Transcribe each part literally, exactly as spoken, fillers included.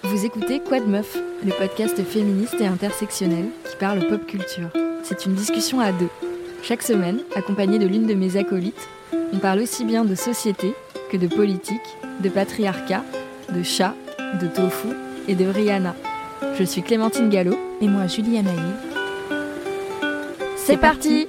Vous écoutez Quoi de Meuf, le podcast féministe et intersectionnel qui parle pop culture. C'est une discussion à deux. Chaque semaine, accompagnée de l'une de mes acolytes, on parle aussi bien de société que de politique, de patriarcat, de chat, de tofu et de Rihanna. Je suis Clémentine Gallo. Et moi, Julie Amaï. C'est parti!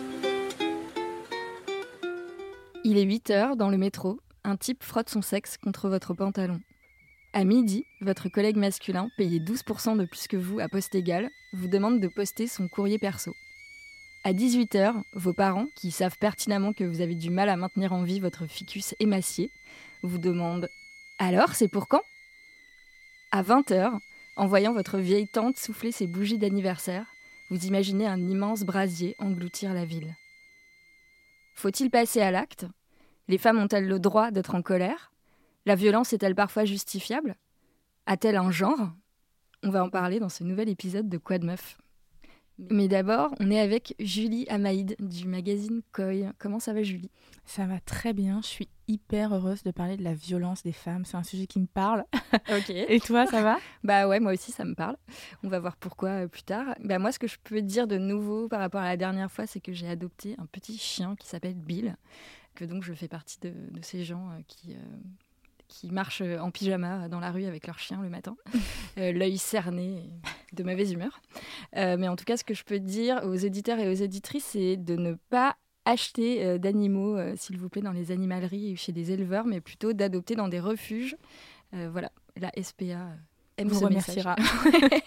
Il est huit heures dans le métro. Un type frotte son sexe contre votre pantalon. À midi, votre collègue masculin, payé douze pour cent de plus que vous à poste égale, vous demande de poster son courrier perso. À dix-huit heures, vos parents, qui savent pertinemment que vous avez du mal à maintenir en vie votre ficus émacié, vous demandent « Alors, c'est pour quand ?» À vingt heures, en voyant votre vieille tante souffler ses bougies d'anniversaire, vous imaginez un immense brasier engloutir la ville. Faut-il passer à l'acte ? Les femmes ont-elles le droit d'être en colère ? La violence est-elle parfois justifiable ? A-t-elle un genre ? On va en parler dans ce nouvel épisode de Quoi de Meuf. Mais d'abord, on est avec Julie Amaïd du magazine Koi. Comment ça va, Julie ? Ça va très bien, je suis hyper heureuse de parler de la violence des femmes. C'est un sujet qui me parle. Ok. Et toi, ça va ? Bah ouais, moi aussi, ça me parle. On va voir pourquoi euh, plus tard. Bah moi, ce que je peux dire de nouveau par rapport à la dernière fois, c'est que j'ai adopté un petit chien qui s'appelle Bill, que donc je fais partie de, de ces gens euh, qui... Euh, qui marchent en pyjama dans la rue avec leur chien le matin, euh, l'œil cerné, de mauvaise humeur. Euh, mais en tout cas, ce que je peux dire aux éditeurs et aux éditrices, c'est de ne pas acheter euh, d'animaux, euh, s'il vous plaît, dans les animaleries ou chez des éleveurs, mais plutôt d'adopter dans des refuges. Euh, voilà, la S P A aime vous ce remerciera. message.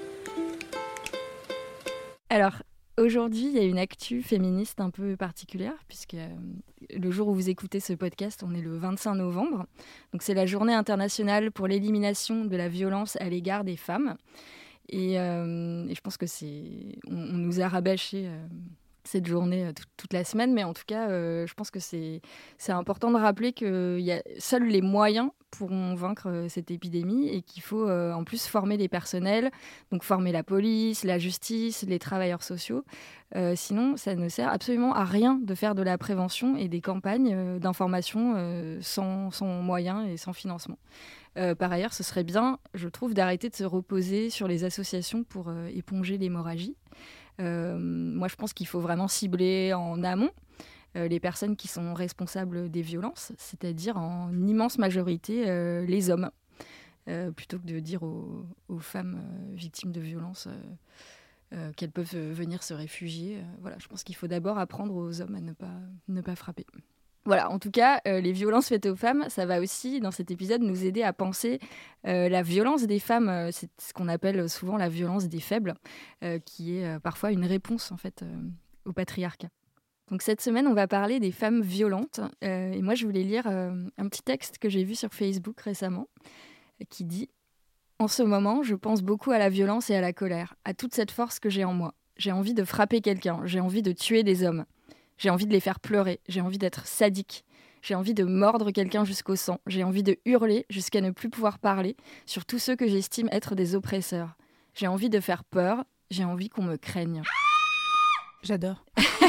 Alors, aujourd'hui, il y a une actu féministe un peu particulière, puisque euh, le jour où vous écoutez ce podcast, on est le vingt-cinq novembre. Donc, c'est la journée internationale pour l'élimination de la violence à l'égard des femmes. Et, euh, et je pense que c'est... On, on nous a rabâché euh, cette journée euh, toute, toute la semaine, mais en tout cas, euh, je pense que c'est, c'est important de rappeler que y a, seuls les moyens pourront vaincre euh, cette épidémie et qu'il faut euh, en plus former les personnels, donc former la police, la justice, les travailleurs sociaux. Euh, sinon, ça ne sert absolument à rien de faire de la prévention et des campagnes euh, d'information euh, sans, sans moyens et sans financement. Euh, par ailleurs, ce serait bien, je trouve, d'arrêter de se reposer sur les associations pour euh, éponger l'hémorragie. Euh, moi, je pense qu'il faut vraiment cibler en amont euh, les personnes qui sont responsables des violences, c'est-à-dire en immense majorité euh, les hommes, euh, plutôt que de dire aux, aux femmes euh, victimes de violences euh, euh, qu'elles peuvent euh, venir se réfugier. Euh, voilà, je pense qu'il faut d'abord apprendre aux hommes à ne pas, ne pas frapper. Voilà, en tout cas, euh, les violences faites aux femmes, ça va aussi, dans cet épisode, nous aider à penser euh, la violence des femmes. Euh, c'est ce qu'on appelle souvent la violence des faibles, euh, qui est euh, parfois une réponse, en fait, euh, au patriarcat. Donc cette semaine, on va parler des femmes violentes. Euh, et moi, je voulais lire euh, un petit texte que j'ai vu sur Facebook récemment, euh, qui dit « En ce moment, je pense beaucoup à la violence et à la colère, à toute cette force que j'ai en moi. J'ai envie de frapper quelqu'un, j'ai envie de tuer des hommes. J'ai envie de les faire pleurer, j'ai envie d'être sadique, j'ai envie de mordre quelqu'un jusqu'au sang, j'ai envie de hurler jusqu'à ne plus pouvoir parler sur tous ceux que j'estime être des oppresseurs. J'ai envie de faire peur, j'ai envie qu'on me craigne. » J'adore.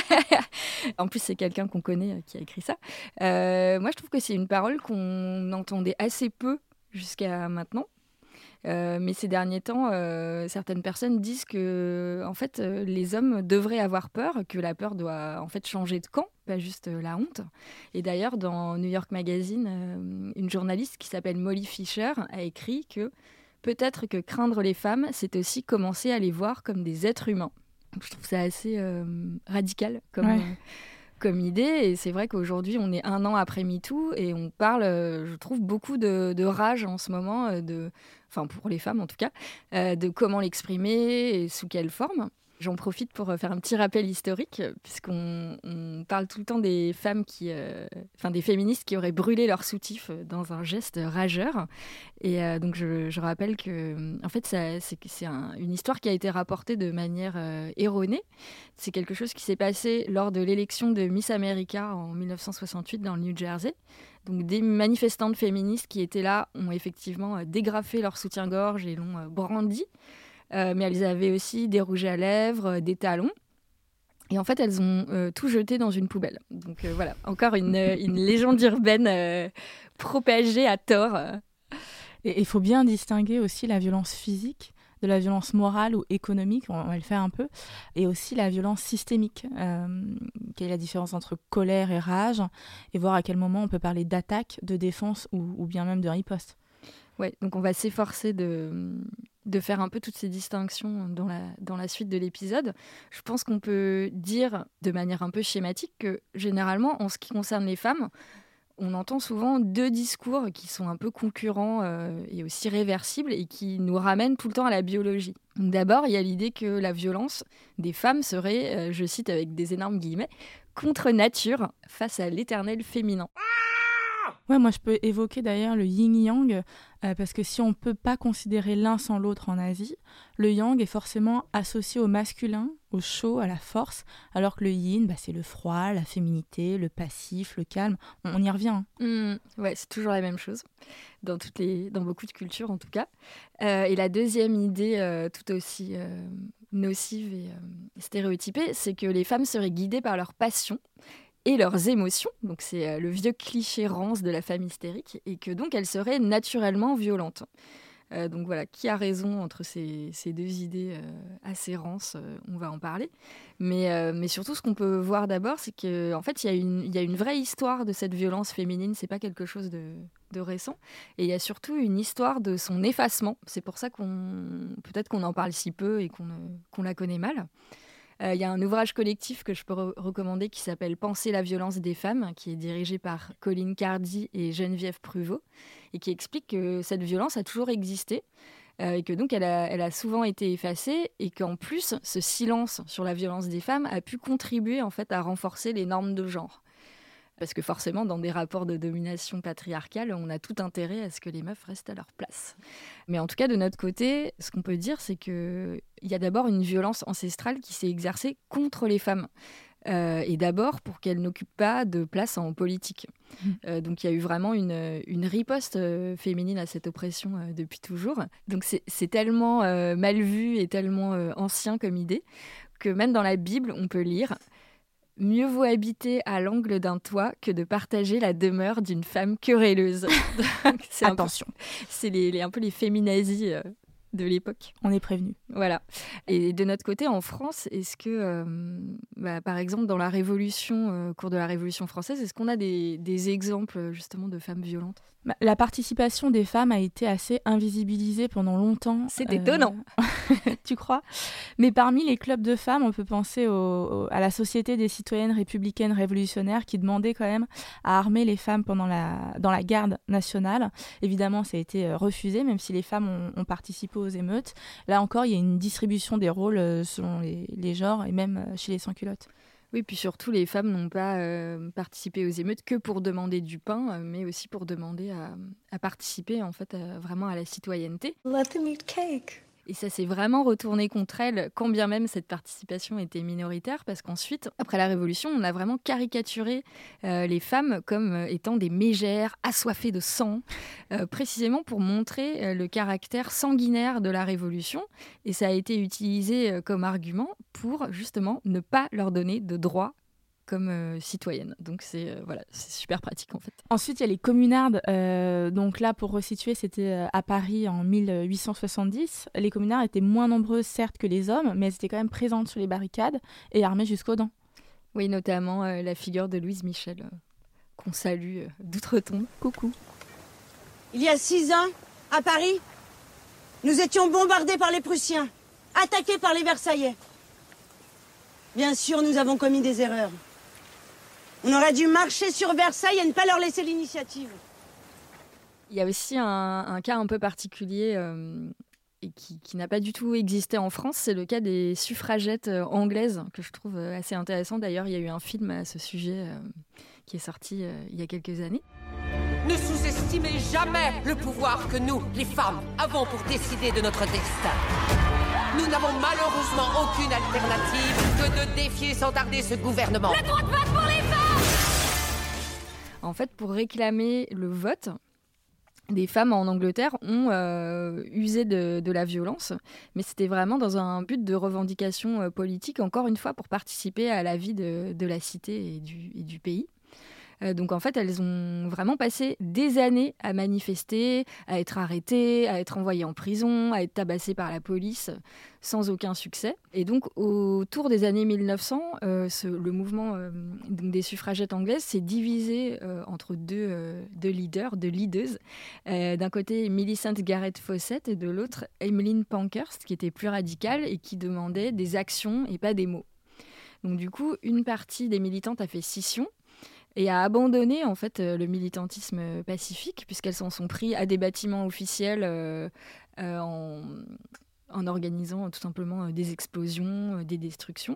En plus, c'est quelqu'un qu'on connaît euh, qui a écrit ça. Euh, moi, je trouve que c'est une parole qu'on entendait assez peu jusqu'à maintenant. Euh, mais ces derniers temps, euh, certaines personnes disent que en fait, euh, les hommes devraient avoir peur, que la peur doit en fait changer de camp, pas juste euh, la honte. Et d'ailleurs, dans New York Magazine, euh, une journaliste qui s'appelle Molly Fisher a écrit que peut-être que craindre les femmes, c'est aussi commencer à les voir comme des êtres humains. Je trouve ça assez euh, radical comme, ouais. euh, comme idée. Et c'est vrai qu'aujourd'hui, on est un an après MeToo et on parle, euh, je trouve, beaucoup de, de rage en ce moment, euh, de, enfin pour les femmes en tout cas, euh, de comment l'exprimer et sous quelle forme. J'en profite pour faire un petit rappel historique, puisqu'on on parle tout le temps des femmes qui, euh, enfin des féministes qui auraient brûlé leur soutif dans un geste rageur. Et euh, donc je, je rappelle que, en fait, ça, c'est, c'est un, une histoire qui a été rapportée de manière euh, erronée. C'est quelque chose qui s'est passé lors de l'élection de Miss America en dix-neuf cent soixante-huit dans le New Jersey. Donc des manifestantes féministes qui étaient là ont effectivement dégrafé leur soutien-gorge et l'ont brandi. Euh, mais elles avaient aussi des rouges à lèvres, euh, des talons. Et en fait, elles ont euh, tout jeté dans une poubelle. Donc euh, voilà, encore une, une légende urbaine euh, propagée à tort. Et il faut bien distinguer aussi la violence physique de la violence morale ou économique, on va le faire un peu, et aussi la violence systémique. Euh, quelle est la différence entre colère et rage, et voir à quel moment on peut parler d'attaque, de défense ou, ou bien même de riposte. Ouais, donc on va s'efforcer de, de faire un peu toutes ces distinctions dans la, dans la suite de l'épisode. Je pense qu'on peut dire de manière un peu schématique que généralement, en ce qui concerne les femmes, on entend souvent deux discours qui sont un peu concurrents euh, et aussi réversibles et qui nous ramènent tout le temps à la biologie. Donc d'abord, il y a l'idée que la violence des femmes serait, euh, je cite avec des énormes guillemets, contre nature face à l'éternel féminin. Ouais, moi je peux évoquer d'ailleurs le yin-yang, euh, parce que si on ne peut pas considérer l'un sans l'autre en Asie, le yang est forcément associé au masculin, au chaud, à la force, alors que le yin, bah, c'est le froid, la féminité, le passif, le calme. On, on y revient. Hein. Mmh, ouais, c'est toujours la même chose, dans, toutes les, dans beaucoup de cultures en tout cas. Euh, et la deuxième idée, euh, tout aussi euh, nocive et euh, stéréotypée, c'est que les femmes seraient guidées par leur passion et leurs émotions, donc c'est euh, le vieux cliché rance de la femme hystérique, et que donc elles seraient naturellement violentes. Euh, donc voilà, qui a raison entre ces, ces deux idées euh, assez rances, euh, on va en parler. Mais, euh, mais surtout, ce qu'on peut voir d'abord, c'est qu'en en fait, il y, a une, il y a une vraie histoire de cette violence féminine, c'est pas quelque chose de, de récent. Et il y a surtout une histoire de son effacement. C'est pour ça qu'on peut-être qu'on en parle si peu et qu'on, euh, qu'on la connaît mal. Il euh, y a un ouvrage collectif que je peux re- recommander qui s'appelle « Penser la violence des femmes », qui est dirigé par Colline Cardy et Geneviève Pruvot, et qui explique que cette violence a toujours existé, euh, et que donc elle a, elle a souvent été effacée, et qu'en plus, ce silence sur la violence des femmes a pu contribuer en fait, à renforcer les normes de genre. Parce que forcément, dans des rapports de domination patriarcale, on a tout intérêt à ce que les meufs restent à leur place. Mais en tout cas, de notre côté, ce qu'on peut dire, c'est qu'il y a d'abord une violence ancestrale qui s'est exercée contre les femmes. Euh, et d'abord pour qu'elles n'occupent pas de place en politique. Mmh. Euh, donc il y a eu vraiment une, une riposte euh, féminine à cette oppression euh, depuis toujours. Donc c'est, c'est tellement euh, mal vu et tellement euh, ancien comme idée que même dans la Bible, on peut lire « Mieux vaut habiter à l'angle d'un toit que de partager la demeure d'une femme querelleuse. » c'est Attention. Un peu, c'est les, les, un peu les féminazis euh, de l'époque. On est prévenus. Voilà. Et de notre côté, en France, est-ce que, euh, bah, par exemple, dans la Révolution, euh, au cours de la Révolution française, est-ce qu'on a des, des exemples justement de femmes violentes ? La participation des femmes a été assez invisibilisée pendant longtemps. C'est étonnant. Euh... tu crois ? Mais parmi les clubs de femmes, on peut penser au, au, à la Société des citoyennes républicaines révolutionnaires qui demandait quand même à armer les femmes pendant la, dans la garde nationale. Évidemment, ça a été refusé, même si les femmes ont, ont participé aux émeutes. Là encore, il y a une distribution des rôles selon les, les genres et même chez les sans-culottes. Oui, puis surtout, les femmes n'ont pas euh, participé aux émeutes que pour demander du pain, mais aussi pour demander à, à participer en fait, à, vraiment à la citoyenneté. Let them eat cake. Et ça s'est vraiment retourné contre elles, quand bien même cette participation était minoritaire, parce qu'ensuite, après la Révolution, on a vraiment caricaturé euh, les femmes comme euh, étant des mégères, assoiffées de sang, euh, précisément pour montrer euh, le caractère sanguinaire de la Révolution. Et ça a été utilisé euh, comme argument pour, justement, ne pas leur donner de droits comme euh, citoyenne. Donc c'est euh, voilà, c'est super pratique en fait. Ensuite, il y a les communardes. Euh, donc là, pour resituer, c'était à Paris en mille huit cent soixante-dix. Les communardes étaient moins nombreuses, certes, que les hommes, mais elles étaient quand même présentes sur les barricades et armées jusqu'aux dents. Oui, notamment euh, la figure de Louise Michel, euh, qu'on salue euh, d'outre-tombe. Coucou. Il y a six ans, à Paris, nous étions bombardés par les Prussiens, attaqués par les Versaillais. Bien sûr, nous avons commis des erreurs. On aurait dû marcher sur Versailles et ne pas leur laisser l'initiative. Il y a aussi un, un cas un peu particulier euh, et qui, qui n'a pas du tout existé en France. C'est le cas des suffragettes euh, anglaises, que je trouve euh, assez intéressant. D'ailleurs, il y a eu un film à ce sujet euh, qui est sorti euh, il y a quelques années. Ne sous-estimez jamais le pouvoir que nous, les femmes, avons pour décider de notre destin. Nous n'avons malheureusement aucune alternative que de défier sans tarder ce gouvernement. Le droit de vote pour les femmes ! En fait, pour réclamer le vote, des femmes en Angleterre ont euh, usé de, de la violence, mais c'était vraiment dans un but de revendication euh, politique, encore une fois, pour participer à la vie de, de la cité et du, et du pays. Euh, donc en fait, elles ont vraiment passé des années à manifester, à être arrêtées, à être envoyées en prison, à être tabassées par la police, sans aucun succès. Et donc autour des années mille neuf cents, euh, ce, le mouvement euh, donc des suffragettes anglaises s'est divisé euh, entre deux, euh, deux leaders, deux leaders. Euh, d'un côté, Millicent Garrett Fawcett et de l'autre, Emmeline Pankhurst, qui était plus radicale et qui demandait des actions et pas des mots. Donc du coup, une partie des militantes a fait scission et a abandonné en fait le militantisme pacifique, puisqu'elles s'en sont pris à des bâtiments officiels euh, euh, en, en organisant tout simplement des explosions, des destructions,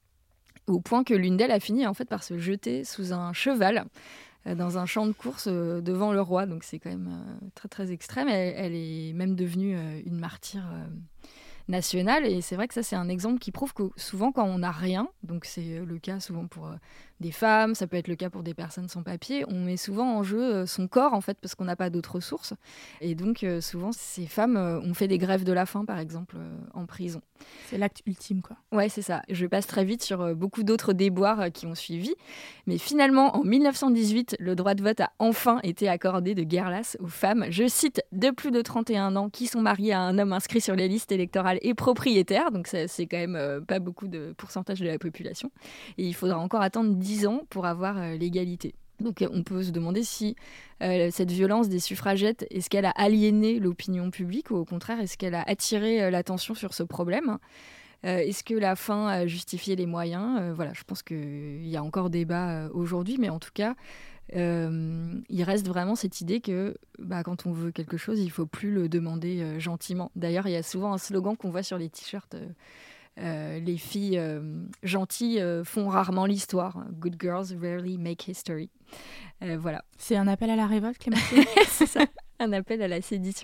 au point que l'une d'elles a fini en fait par se jeter sous un cheval euh, dans un champ de course euh, devant le roi. Donc c'est quand même euh, très très extrême. Elle, elle est même devenue euh, une martyre euh, nationale, et c'est vrai que ça c'est un exemple qui prouve que souvent quand on n'a rien, donc c'est le cas souvent pour euh, des femmes, ça peut être le cas pour des personnes sans papier, on met souvent en jeu euh, son corps en fait parce qu'on n'a pas d'autres ressources, et donc euh, souvent ces femmes euh, ont fait des grèves de la faim par exemple euh, en prison. C'est l'acte ultime quoi. Ouais, c'est ça. Je passe très vite sur euh, beaucoup d'autres déboires euh, qui ont suivi, mais finalement en mille neuf cent dix-huit, le droit de vote a enfin été accordé de guerre lasse aux femmes, je cite, de plus de trente et un ans qui sont mariées à un homme inscrit sur les listes électorales et propriétaires, donc ça, c'est quand même euh, pas beaucoup de pourcentage de la population, et il faudra encore attendre dix ans pour avoir euh, l'égalité. Donc on peut se demander si euh, cette violence des suffragettes, est-ce qu'elle a aliéné l'opinion publique ou au contraire est-ce qu'elle a attiré euh, l'attention sur ce problème ? euh, Est-ce que la fin a justifié les moyens ? euh, Voilà, je pense qu'il y a encore débat euh, aujourd'hui, mais en tout cas, euh, il reste vraiment cette idée que bah, quand on veut quelque chose, il ne faut plus le demander euh, gentiment. D'ailleurs, il y a souvent un slogan qu'on voit sur les t-shirts euh, Euh, les filles euh, gentilles euh, font rarement l'histoire. Good girls rarely make history. Euh, voilà. C'est un appel à la révolte, Clémentine. C'est ça, un appel à la sédition.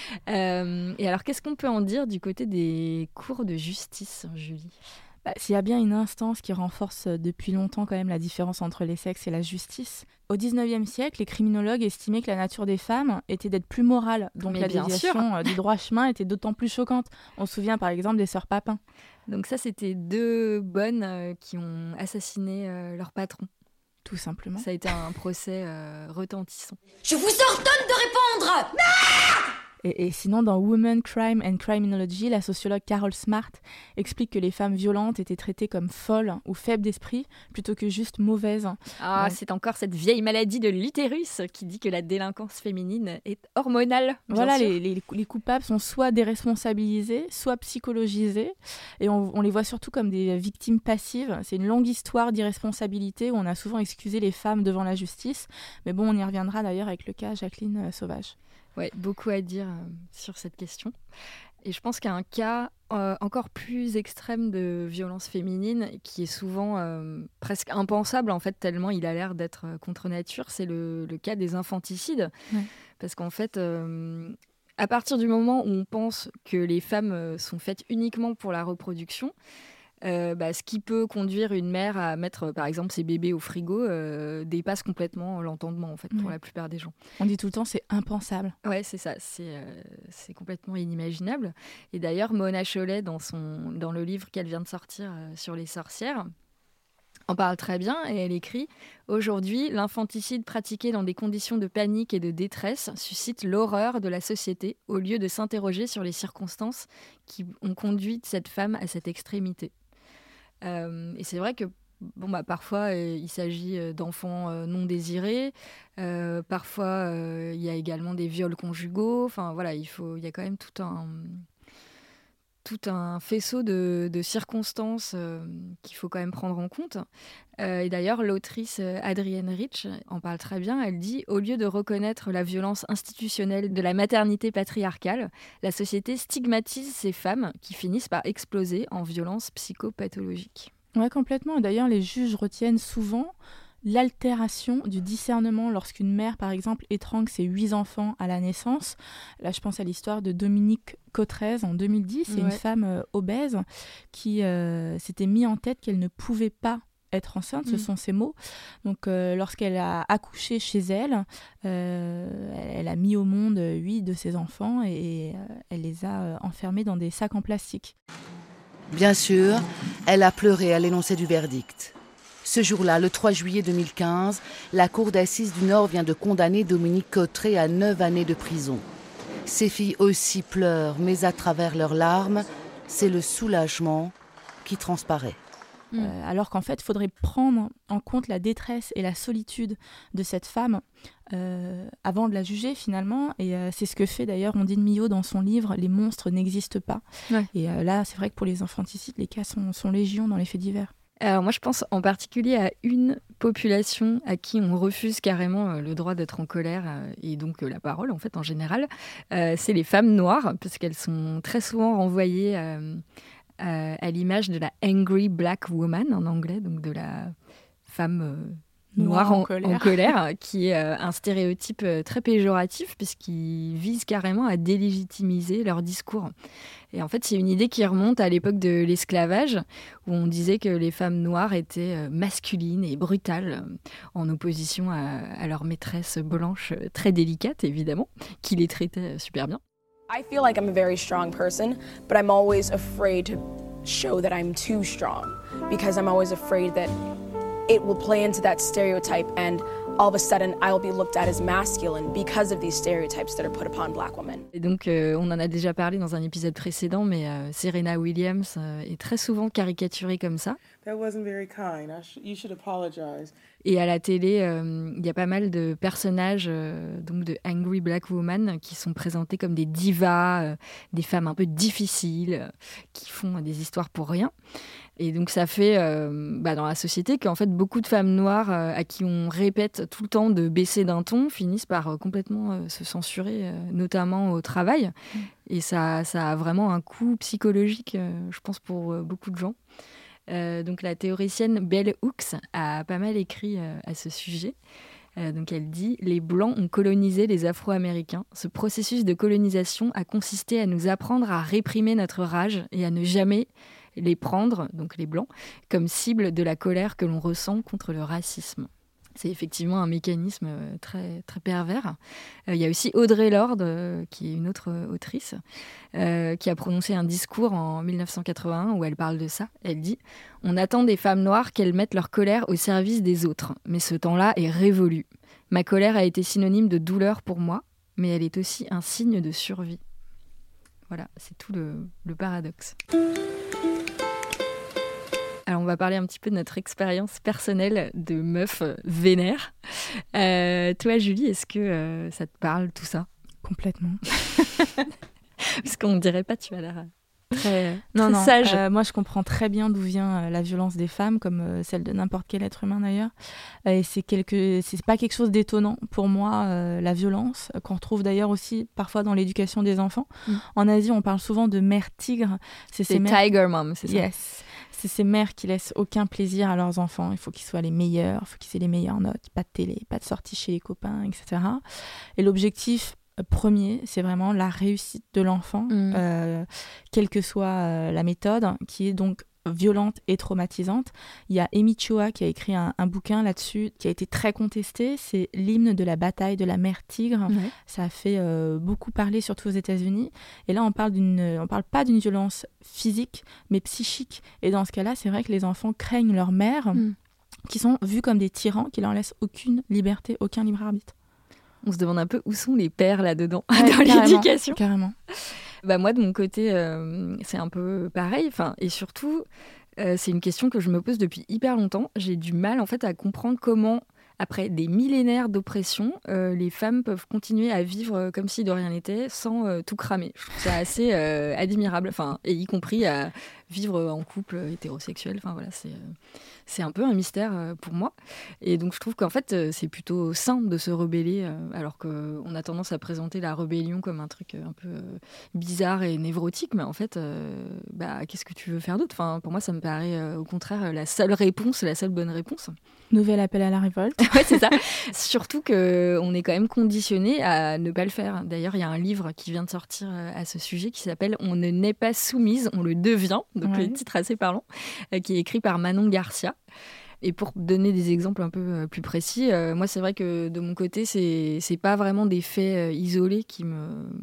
Euh, et alors, qu'est-ce qu'on peut en dire du côté des cours de justice, Julie ? Bah, s'il y a bien une instance qui renforce depuis longtemps quand même la différence entre les sexes et la justice, au dix-neuvième siècle, les criminologues estimaient que la nature des femmes était d'être plus morale, donc Mais la bien déviation sûr. du droit chemin était d'autant plus choquante. On se souvient par exemple des sœurs Papin. Donc ça, c'était deux bonnes euh, qui ont assassiné euh, leur patron. Tout simplement. Ça a été un procès euh, retentissant. Je vous ordonne de répondre! Et, et sinon, dans Women, Crime and Criminology, la sociologue Carol Smart explique que les femmes violentes étaient traitées comme folles ou faibles d'esprit plutôt que juste mauvaises. Ah, Donc, c'est encore cette vieille maladie de l'utérus qui dit que la délinquance féminine est hormonale. bien voilà, sûr. les, les, les coupables sont soit déresponsabilisés, soit psychologisés. Et on, on les voit surtout comme des victimes passives. C'est une longue histoire d'irresponsabilité où on a souvent excusé les femmes devant la justice. Mais bon, on y reviendra d'ailleurs avec le cas Jacqueline euh, Sauvage. Ouais, beaucoup à dire euh, sur cette question. Et je pense qu'il y a un cas euh, encore plus extrême de violence féminine qui est souvent euh, presque impensable, en fait, tellement il a l'air d'être euh, contre nature. C'est le, le cas des infanticides. Ouais. Parce qu'en fait, euh, à partir du moment où on pense que les femmes euh, sont faites uniquement pour la reproduction, Euh, bah, ce qui peut conduire une mère à mettre, euh, par exemple, ses bébés au frigo euh, dépasse complètement l'entendement, en fait, pour Ouais. la plupart des gens. On dit tout le temps, c'est impensable. Ouais, c'est ça, c'est, euh, c'est complètement inimaginable. Et d'ailleurs, Mona Chollet, dans, son, dans le livre qu'elle vient de sortir euh, sur les sorcières, en parle très bien et elle écrit « Aujourd'hui, l'infanticide pratiqué dans des conditions de panique et de détresse suscite l'horreur de la société au lieu de s'interroger sur les circonstances qui ont conduit cette femme à cette extrémité. » Euh, et c'est vrai que bon, bah, parfois, euh, il s'agit euh, d'enfants euh, non désirés. Euh, parfois, euh, il y a également des viols conjugaux. Enfin, voilà, il faut, il y a quand même tout un, tout un faisceau de, de circonstances euh, qu'il faut quand même prendre en compte. Euh, et d'ailleurs, l'autrice euh, Adrienne Rich en parle très bien. Elle dit « Au lieu de reconnaître la violence institutionnelle de la maternité patriarcale, la société stigmatise ces femmes qui finissent par exploser en violence psychopathologique. » Ouais, complètement. D'ailleurs, les juges retiennent souvent l'altération du discernement lorsqu'une mère, par exemple, étrangle ses huit enfants à la naissance. Là, je pense à l'histoire de Dominique Cotrez en deux mille dix. C'est Ouais. une femme euh, obèse qui euh, s'était mis en tête qu'elle ne pouvait pas être enceinte, ce Mm. sont ses mots. Donc, euh, lorsqu'elle a accouché chez elle, euh, elle a mis au monde huit de ses enfants et euh, elle les a euh, enfermés dans des sacs en plastique. Bien sûr, elle a pleuré à l'énoncé du verdict. Ce jour-là, le trois juillet deux mille quinze, la Cour d'assises du Nord vient de condamner Dominique Cotterêts à neuf années de prison. Ses filles aussi pleurent, mais à travers leurs larmes, c'est le soulagement qui transparaît. Euh, alors qu'en fait, il faudrait prendre en compte la détresse et la solitude de cette femme euh, avant de la juger finalement. Et euh, c'est ce que fait d'ailleurs Ondine Millot dans son livre « Les monstres n'existent pas ouais. ». Et euh, là, c'est vrai que pour les infanticides, les cas sont, sont légion dans les faits divers. Alors moi, je pense en particulier à une population à qui on refuse carrément euh, le droit d'être en colère euh, et donc euh, la parole, en fait, en général. Euh, c'est les femmes noires, parce qu'elles sont très souvent renvoyées euh, à, à l'image de la « angry black woman » en anglais, donc de la femme euh, noire en, en, colère. en colère, qui est euh, un stéréotype euh, très péjoratif, puisqu'il vise carrément à délégitimiser leur discours. Et en fait, c'est une idée qui remonte à l'époque de l'esclavage, où on disait que les femmes noires étaient masculines et brutales, en opposition à, à leurs maîtresses blanches très délicates, évidemment, qui les traitaient super bien. I feel like I'm a very strong person, but I'm always afraid to show that I'm too strong, because I'm always afraid that it will play into that stereotype and all of a sudden I'll be looked at as masculine because of these stereotypes that are put upon black women. Et donc euh, on en a déjà parlé dans un épisode précédent, mais euh, Serena Williams euh, est très souvent caricaturée comme ça. That wasn't very kind. I sh- you should apologize. Et à la télé, il euh, y a pas mal de personnages euh, donc de Angry Black Woman qui sont présentés comme des divas, euh, des femmes un peu difficiles, euh, qui font des histoires pour rien. Et donc ça fait euh, bah, dans la société qu'en fait beaucoup de femmes noires euh, à qui on répète tout le temps de baisser d'un ton finissent par euh, complètement euh, se censurer, euh, notamment au travail. Mmh. Et ça, ça a vraiment un coût psychologique, euh, je pense, pour euh, beaucoup de gens. Euh, donc la théoricienne Bell Hooks a pas mal écrit euh, à ce sujet. Euh, donc elle dit « Les Blancs ont colonisé les Afro-Américains. Ce processus de colonisation a consisté à nous apprendre à réprimer notre rage et à ne jamais les prendre, donc les Blancs, comme cible de la colère que l'on ressent contre le racisme. » C'est effectivement un mécanisme très, très pervers. Il euh, y a aussi Audre Lorde, euh, qui est une autre autrice, euh, qui a prononcé un discours en dix-neuf cent quatre-vingt-un où elle parle de ça. Elle dit « On attend des femmes noires qu'elles mettent leur colère au service des autres, mais ce temps-là est révolu. Ma colère a été synonyme de douleur pour moi, mais elle est aussi un signe de survie. » Voilà, c'est tout le, le paradoxe. Alors, on va parler un petit peu de notre expérience personnelle de meuf vénère. Euh, toi, Julie, est-ce que euh, ça te parle, tout ça ? Complètement. Parce qu'on ne dirait pas, tu as l'air très, non, très non, sage. Euh, moi, je comprends très bien d'où vient euh, la violence des femmes, comme euh, celle de n'importe quel être humain d'ailleurs. Euh, et c'est, quelque... c'est pas quelque chose d'étonnant pour moi, euh, la violence, qu'on retrouve d'ailleurs aussi parfois dans l'éducation des enfants. Mm. En Asie, on parle souvent de mères tigres. C'est, c'est ces mères... Tiger Mom, c'est ça ? Yes. C'est ces mères qui laissent aucun plaisir à leurs enfants. Il faut qu'ils soient les meilleurs, il faut qu'ils aient les meilleures notes, pas de télé, pas de sortie chez les copains, et cetera. Et l'objectif premier, c'est vraiment la réussite de l'enfant, mmh. euh, quelle que soit euh, la méthode, qui est donc violente et traumatisante. Il y a Amy Chua qui a écrit un, un bouquin là-dessus qui a été très contesté, c'est l'hymne de la bataille de la mère tigre. Ouais. Ça a fait euh, beaucoup parler, surtout aux États-Unis. Et là, on parle d'une, on parle pas d'une violence physique, mais psychique. Et dans ce cas-là, c'est vrai que les enfants craignent leur mère, mmh. qui sont vus comme des tyrans, qui leur laissent aucune liberté, aucun libre arbitre. On se demande un peu où sont les pères là-dedans, ouais, dans carrément, l'éducation. Carrément. Bah moi, de mon côté, euh, c'est un peu pareil. Enfin, et surtout, euh, c'est une question que je me pose depuis hyper longtemps. J'ai du mal, en fait, à comprendre comment, après des millénaires d'oppression, euh, les femmes peuvent continuer à vivre comme si de rien n'était, sans euh, tout cramer. Je trouve ça assez euh, admirable. Enfin, et y compris à vivre en couple hétérosexuel. Enfin, voilà, c'est... Euh... C'est un peu un mystère pour moi. Et donc, je trouve qu'en fait, c'est plutôt sain de se rebeller, alors qu'on a tendance à présenter la rébellion comme un truc un peu bizarre et névrotique. Mais en fait, bah, qu'est-ce que tu veux faire d'autre ? Enfin, pour moi, ça me paraît au contraire la seule réponse, la seule bonne réponse. Nouvel appel à la révolte. Ouais, c'est ça. Surtout qu'on est quand même conditionné à ne pas le faire. D'ailleurs, il y a un livre qui vient de sortir à ce sujet qui s'appelle « On ne naît pas soumise, on le devient ». Donc, ouais. Le titre assez parlant, qui est écrit par Manon Garcia. Et pour donner des exemples un peu plus précis, euh, moi c'est vrai que de mon côté c'est c'est pas vraiment des faits euh, isolés qui me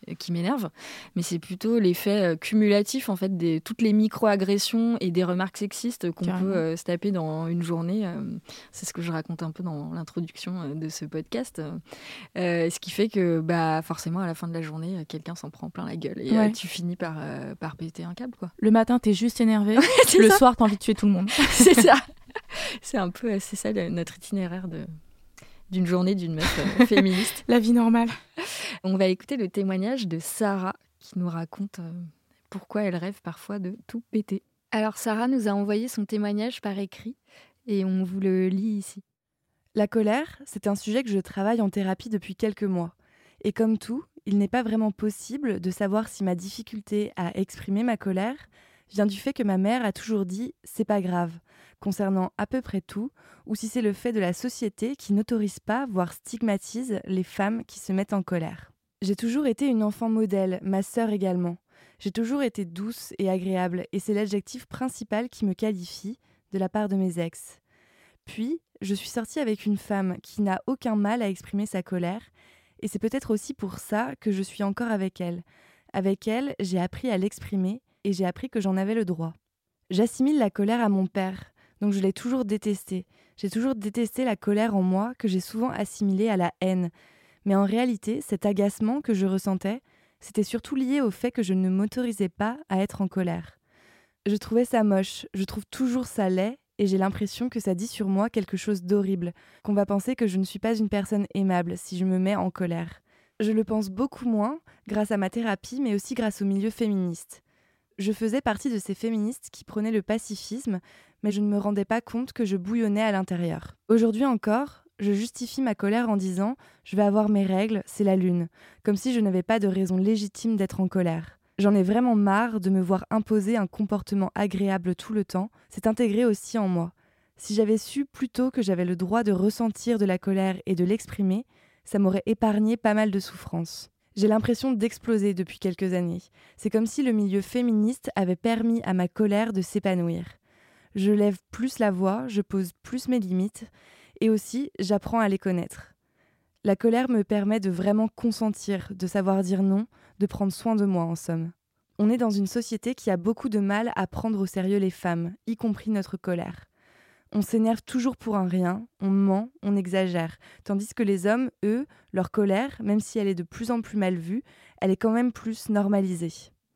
qui m'énerve, mais c'est plutôt l'effet cumulatif en fait des toutes les micro-agressions et des remarques sexistes qu'on Carrément. peut euh, se taper dans une journée. Euh, c'est ce que je raconte un peu dans l'introduction de ce podcast. Euh, ce qui fait que bah forcément à la fin de la journée, quelqu'un s'en prend plein la gueule et ouais. euh, tu finis par euh, par péter un câble quoi. Le matin, t'es juste énervé. Le ça. soir, t'as envie de tuer tout le monde. C'est ça. C'est un peu c'est ça notre itinéraire de d'une journée d'une meuf euh, féministe. La vie normale. On va écouter le témoignage de Sarah qui nous raconte euh, pourquoi elle rêve parfois de tout péter. Alors Sarah nous a envoyé son témoignage par écrit et on vous le lit ici. La colère, c'est un sujet que je travaille en thérapie depuis quelques mois. Et comme tout, il n'est pas vraiment possible de savoir si ma difficulté à exprimer ma colère vient du fait que ma mère a toujours dit « c'est pas grave » concernant à peu près tout, ou si c'est le fait de la société qui n'autorise pas, voire stigmatise, les femmes qui se mettent en colère. J'ai toujours été une enfant modèle, ma sœur également. J'ai toujours été douce et agréable, et c'est l'adjectif principal qui me qualifie de la part de mes ex. Puis, je suis sortie avec une femme qui n'a aucun mal à exprimer sa colère, et c'est peut-être aussi pour ça que je suis encore avec elle. Avec elle, j'ai appris à l'exprimer, et j'ai appris que j'en avais le droit. J'assimile la colère à mon père, donc je l'ai toujours détestée. J'ai toujours détesté la colère en moi, que j'ai souvent assimilée à la haine. Mais en réalité, cet agacement que je ressentais, c'était surtout lié au fait que je ne m'autorisais pas à être en colère. Je trouvais ça moche, je trouve toujours ça laid, et j'ai l'impression que ça dit sur moi quelque chose d'horrible, qu'on va penser que je ne suis pas une personne aimable si je me mets en colère. Je le pense beaucoup moins grâce à ma thérapie, mais aussi grâce au milieu féministe. Je faisais partie de ces féministes qui prônaient le pacifisme, mais je ne me rendais pas compte que je bouillonnais à l'intérieur. Aujourd'hui encore, je justifie ma colère en disant « je vais avoir mes règles, c'est la lune », comme si je n'avais pas de raison légitime d'être en colère. J'en ai vraiment marre de me voir imposer un comportement agréable tout le temps, c'est intégré aussi en moi. Si j'avais su plus tôt que j'avais le droit de ressentir de la colère et de l'exprimer, ça m'aurait épargné pas mal de souffrances. J'ai l'impression d'exploser depuis quelques années. C'est comme si le milieu féministe avait permis à ma colère de s'épanouir. Je lève plus la voix, je pose plus mes limites, et aussi j'apprends à les connaître. La colère me permet de vraiment consentir, de savoir dire non, de prendre soin de moi en somme. On est dans une société qui a beaucoup de mal à prendre au sérieux les femmes, y compris notre colère. On s'énerve toujours pour un rien, on ment, on exagère, tandis que les hommes, eux, leur colère, même si elle est de plus en plus mal vue, elle est quand même plus normalisée.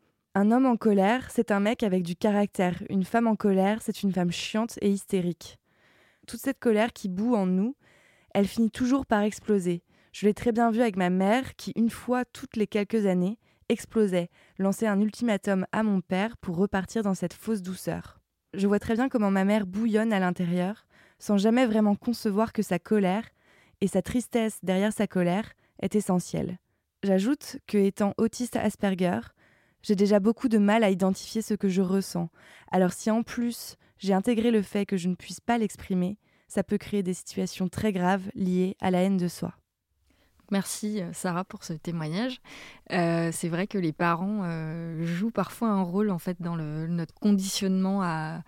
Un homme en colère, c'est un mec avec du caractère. Une femme en colère, c'est une femme chiante et hystérique. Toute cette colère qui bout en nous, elle finit toujours par exploser. Je l'ai très bien vu avec ma mère qui, une fois toutes les quelques années, explosait, lançait un ultimatum à mon père pour repartir dans cette fausse douceur. Je vois très bien comment ma mère bouillonne à l'intérieur, sans jamais vraiment concevoir que sa colère, et sa tristesse derrière sa colère, est essentielle. J'ajoute que, étant autiste Asperger, j'ai déjà beaucoup de mal à identifier ce que je ressens. Alors si en plus, j'ai intégré le fait que je ne puisse pas l'exprimer, ça peut créer des situations très graves liées à la haine de soi. Merci Sarah pour ce témoignage. Euh, c'est vrai que les parents euh, jouent parfois un rôle en fait dans le, notre conditionnement à,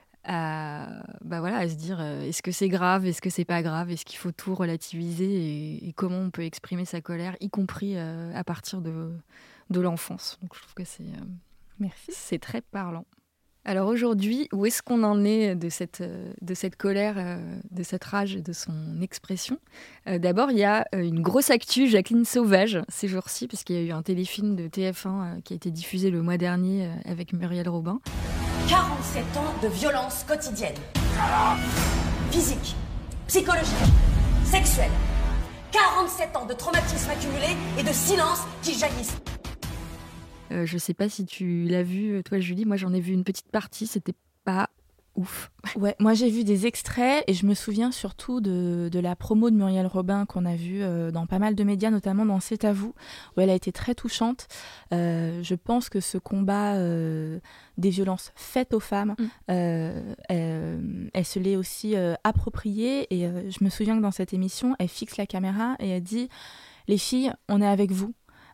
à, bah voilà, à se dire euh, est-ce que c'est grave, est-ce que c'est pas grave, est-ce qu'il faut tout relativiser et, et comment on peut exprimer sa colère, y compris euh, à partir de, de l'enfance. Donc je trouve que c'est, euh, Merci. c'est très parlant. Alors aujourd'hui, où est-ce qu'on en est de cette, de cette colère, de cette rage et de son expression ? euh, D'abord, il y a une grosse actu, Jacqueline Sauvage, ces jours-ci, parce qu'il y a eu un téléfilm de T F un euh, qui a été diffusé le mois dernier euh, avec Muriel Robin. quarante-sept ans de violence quotidienne. Physique, psychologique, sexuelle. quarante-sept ans de traumatismes accumulés et de silence qui jaillissent. Euh, je sais pas si tu l'as vu, toi Julie, moi j'en ai vu une petite partie, c'était pas ouf. Ouais, moi j'ai vu des extraits et je me souviens surtout de, de la promo de Muriel Robin qu'on a vue euh, dans pas mal de médias, notamment dans C'est à vous, où elle a été très touchante. Euh, je pense que ce combat euh, des violences faites aux femmes, mmh. euh, elle, elle se l'est aussi euh, appropriée et euh, je me souviens que dans cette émission, elle fixe la caméra et elle dit « Les filles, on est avec vous ».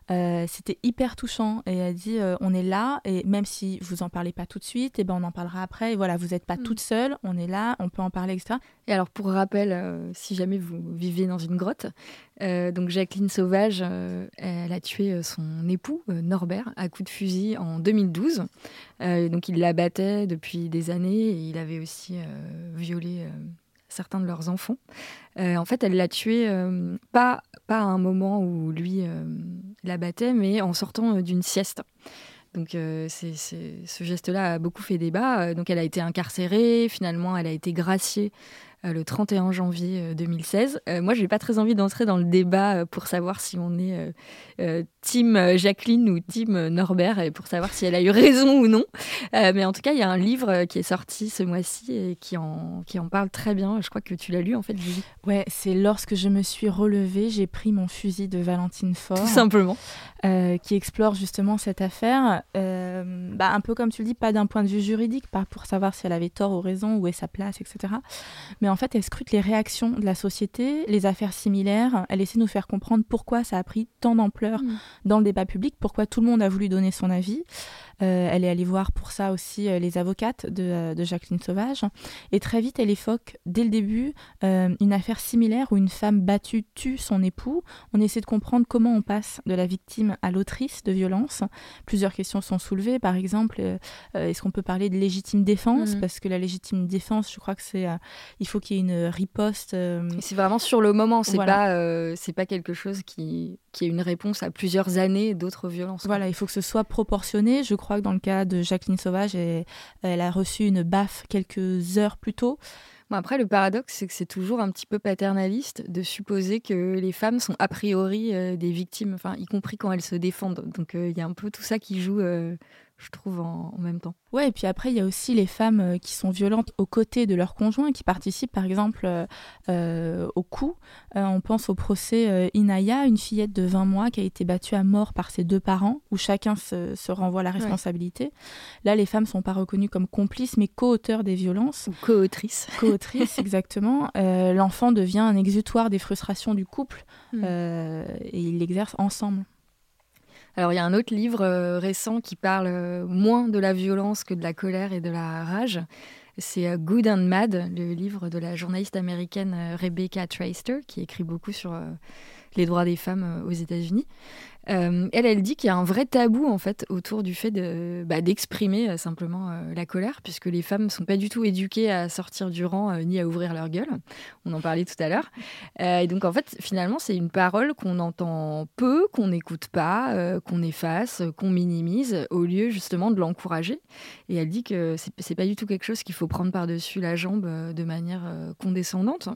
Euh, c'était hyper touchant. Et elle dit, euh, on est là, et même si vous en parlez pas tout de suite, et ben on en parlera après. Et voilà, vous n'êtes pas mmh. toute seule, on est là, on peut en parler, et cetera. Et alors, pour rappel, euh, si jamais vous vivez dans une grotte, euh, donc Jacqueline Sauvage, euh, elle a tué son époux, euh, Norbert, à coups de fusil en deux mille douze. Euh, donc, il la battait depuis des années et il avait aussi euh, violé euh, certains de leurs enfants. Euh, en fait, elle l'a tué euh, pas, pas à un moment où lui euh, la battait, mais en sortant euh, d'une sieste. Donc, euh, c'est, c'est, ce geste-là a beaucoup fait débat. Donc, elle a été incarcérée. Finalement, elle a été graciée euh, le trente et un janvier deux mille seize. Euh, moi, je n'ai pas très envie d'entrer dans le débat euh, pour savoir si on est euh, euh, team Jacqueline ou team Norbert et pour savoir si elle a eu raison ou non. Euh, mais en tout cas, il y a un livre qui est sorti ce mois-ci et qui en, qui en parle très bien. Je crois que tu l'as lu, en fait, Julie. Ouais, c'est lorsque je me suis relevée, j'ai pris mon fusil de Valentine Faure. Tout simplement. Euh, qui explore justement cette affaire. Euh, bah, un peu comme tu le dis, pas d'un point de vue juridique, pas pour savoir si elle avait tort ou raison, où est sa place, et cetera. Mais en fait, elle scrute les réactions de la société, les affaires similaires. Elle essaie de nous faire comprendre pourquoi ça a pris tant d'ampleur mmh. dans le débat public, pourquoi tout le monde a voulu donner son avis. Euh, elle est allée voir pour ça aussi euh, les avocates de, euh, de Jacqueline Sauvage. Et très vite, elle évoque, dès le début, euh, une affaire similaire où une femme battue tue son époux. On essaie de comprendre comment on passe de la victime à l'autrice de violence. Plusieurs questions sont soulevées. Par exemple, euh, est-ce qu'on peut parler de légitime défense ? Mmh. Parce que la légitime défense, je crois que c'est... Euh, il faut qu'il y ait une riposte. Euh... C'est vraiment sur le moment. C'est, voilà. pas, euh, c'est pas quelque chose qui, qui est une réponse à plusieurs années d'autres violences. Voilà, il faut que ce soit proportionné. Je crois que dans le cas de Jacqueline Sauvage, elle, elle a reçu une baffe quelques heures plus tôt. Bon, après, le paradoxe, c'est que c'est toujours un petit peu paternaliste de supposer que les femmes sont a priori euh, des victimes, enfin, y compris quand elles se défendent. Donc, il euh, y a un peu tout ça qui joue, euh, je trouve, en, en même temps. Ouais, et puis après, il y a aussi les femmes euh, qui sont violentes aux côtés de leurs conjoints, qui participent, par exemple, euh, euh, au coup. Euh, on pense au procès euh, Inaya, une fillette de vingt mois qui a été battue à mort par ses deux parents, où chacun se, se renvoie la responsabilité. Ouais. Là, les femmes ne sont pas reconnues comme complices, mais co-auteurs des violences. Ou co-autrices. Co-autrices, exactement. Euh, l'enfant devient un exutoire des frustrations du couple, mmh. euh, et ils l'exercent ensemble. Alors, il y a un autre livre euh, récent qui parle euh, moins de la violence que de la colère et de la rage. C'est euh, Good and Mad, le livre de la journaliste américaine euh, Rebecca Traister, qui écrit beaucoup sur euh, les droits des femmes euh, aux États-Unis. Euh, elle, elle dit qu'il y a un vrai tabou en fait autour du fait de, bah, d'exprimer euh, simplement euh, la colère, puisque les femmes ne sont pas du tout éduquées à sortir du rang euh, ni à ouvrir leur gueule. On en parlait tout à l'heure. Euh, et donc en fait, finalement, c'est une parole qu'on entend peu, qu'on n'écoute pas, euh, qu'on efface, qu'on minimise, au lieu justement de l'encourager. Et elle dit que c'est, c'est pas du tout quelque chose qu'il faut prendre par-dessus la jambe euh, de manière euh, condescendante.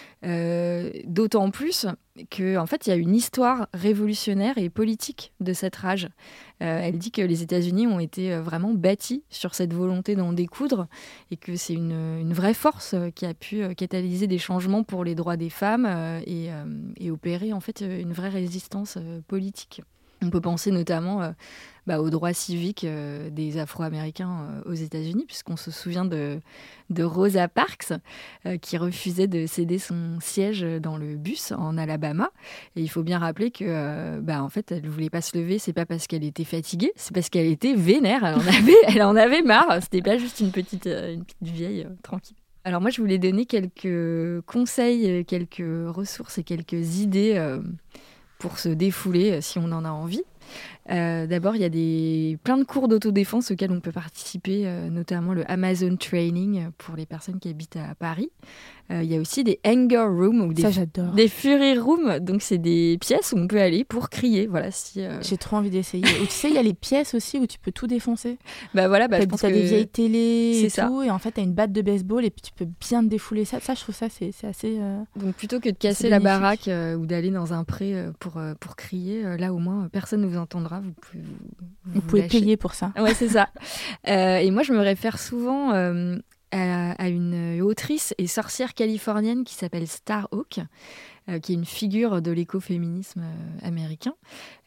Euh, d'autant plus qu'en en fait, il y a une histoire révolutionnaire et politique de cette rage. Euh, elle dit que les États-Unis ont été vraiment bâtis sur cette volonté d'en découdre et que c'est une, une vraie force qui a pu catalyser des changements pour les droits des femmes euh, et, euh, et opérer en fait une vraie résistance euh, politique. On peut penser notamment euh, bah, aux droits civiques euh, des Afro-Américains euh, aux États-Unis, puisqu'on se souvient de, de Rosa Parks, euh, qui refusait de céder son siège dans le bus en Alabama. Et il faut bien rappeler que, euh, bah, en fait, elle ne voulait pas se lever. C'est pas parce qu'elle était fatiguée, c'est parce qu'elle était vénère. Elle en avait, elle en avait marre. C'était pas juste une petite, euh, une petite vieille euh, tranquille. Alors moi, je voulais donner quelques conseils, quelques ressources et quelques idées euh, pour se défouler si on en a envie. Euh, d'abord, il y a des, plein de cours d'autodéfense auxquels on peut participer, euh, notamment le Amazon Training pour les personnes qui habitent à Paris. Euh, il y a aussi des anger rooms ou des, Ça, j'adore. des fury rooms. Donc, c'est des pièces où on peut aller pour crier. Voilà, si, euh... J'ai trop envie d'essayer. Ou tu sais, il y a les pièces aussi où tu peux tout défoncer. Bah voilà, bah, t'as, je pense t'as que des vieilles télés c'est et ça. tout. Et en fait, t'as une batte de baseball et puis tu peux bien te défouler. Ça, ça je trouve ça, c'est, c'est assez... Euh... Donc, plutôt que de casser la baraque euh, ou d'aller dans un pré euh, pour, euh, pour crier, euh, là, au moins, personne ne vous entendra. Vous pouvez, vous, vous, vous pouvez payer pour ça. Ouais, c'est ça. euh, et moi, je me réfère souvent... Euh, À, à une autrice et sorcière californienne qui s'appelle Star Hawk, euh, qui est une figure de l'écoféminisme euh, américain.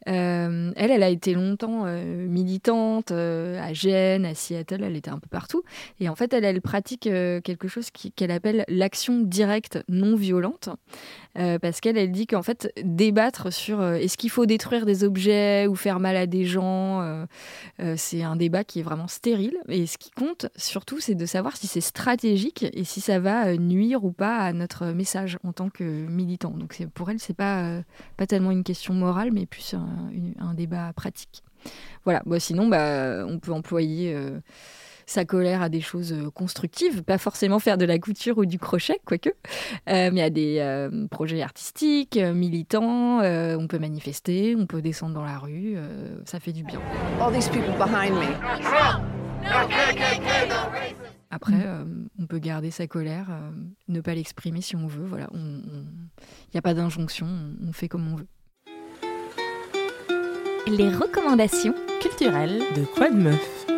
Euh, elle, elle a été longtemps euh, militante euh, à Gênes, à Seattle, elle était un peu partout. Et en fait, elle, elle pratique euh, quelque chose qui, qu'elle appelle l'action directe non violente. Euh, parce qu'elle, elle dit qu'en fait, débattre sur euh, est-ce qu'il faut détruire des objets ou faire mal à des gens, euh, euh, c'est un débat qui est vraiment stérile. Et ce qui compte, surtout, c'est de savoir si c'est stratégique et si ça va euh, nuire ou pas à notre message en tant que militant. Donc c'est, pour elle, c'est pas, euh, pas tellement une question morale, mais plus un, une, un débat pratique. Voilà. Bon, sinon, bah, on peut employer euh, sa colère à des choses constructives, pas forcément faire de la couture ou du crochet, quoique, euh, mais à des euh, projets artistiques, euh, militants, euh, on peut manifester, on peut descendre dans la rue, euh, ça fait du bien. All these people behind me. Après, euh, on peut garder sa colère, euh, ne pas l'exprimer si on veut, voilà, il n'y a pas d'injonction, on, on fait comme on veut. Les recommandations culturelles de Quoi de Meuf.